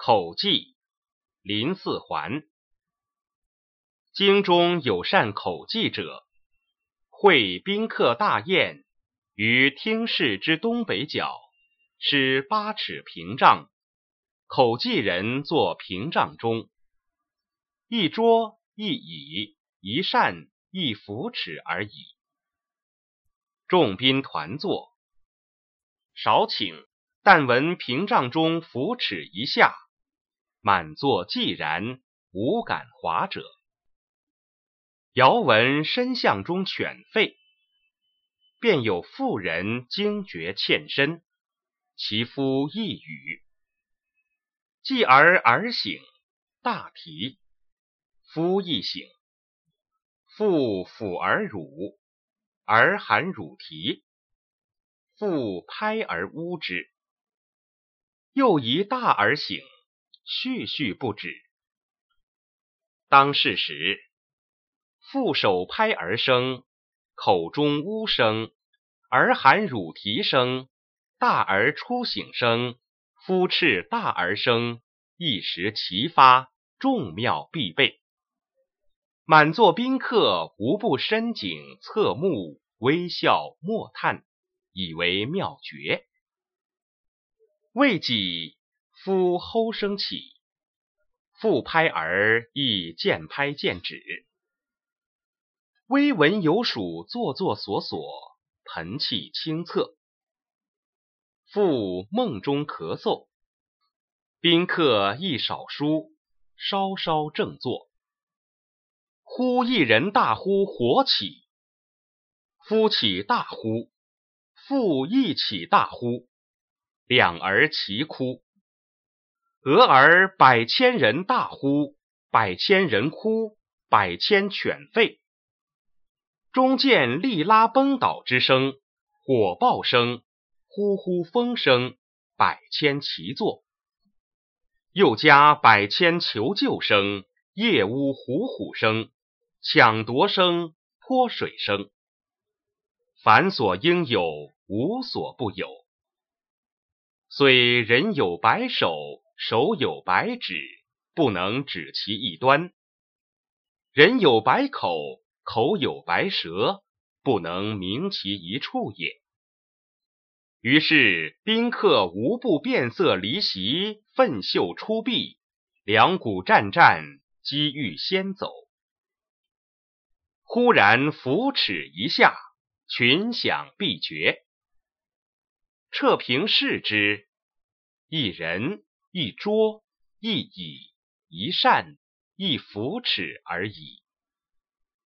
口技，林四环。京中有善口技者，会宾客大宴，于厅室之东北角，施8尺屏障，口技人坐屏障中，一桌一椅一扇一扶持而已。众宾团坐，少请，但闻屏障中扶持一下，满座寂然，无敢华者。遥闻深巷中犬吠，便有妇人惊觉欠身，其夫一语，继而醒，大啼。夫一醒，妇抚而乳，儿含乳啼，妇拍而呜之。又一大而醒，续不止。当是时，妇手拍而声，口中呜声，儿含乳啼声，大儿初醒声，夫斥大儿声，一时齐发，众妙必备。满座宾客无不深景侧目，微笑默叹，以为妙绝。未几，夫吼声起，妇拍儿亦渐拍渐止。微闻有属座索索，盆气清侧。妇梦中咳嗽，宾客亦少疏，稍稍正坐。忽一人大呼火起，夫起大呼，妇亦起大呼，两儿齐哭。俄而百千人大呼，百千人哭，百千犬吠。中见力拉崩倒之声，火爆声，呼呼风声，百千齐作。又加百千求救声，夜呜虎虎声，抢夺声，泼水声。凡所应有，无所不有。虽人有白手，手有白指，不能指其一端；人有白口，口有白舌，不能明其一处也。于是宾客无不变色离席，奋袖出臂，两股战，机欲先走。忽然扶持一下，群响毕绝。彻平视之，一人一桌一椅一扇一扶持而已。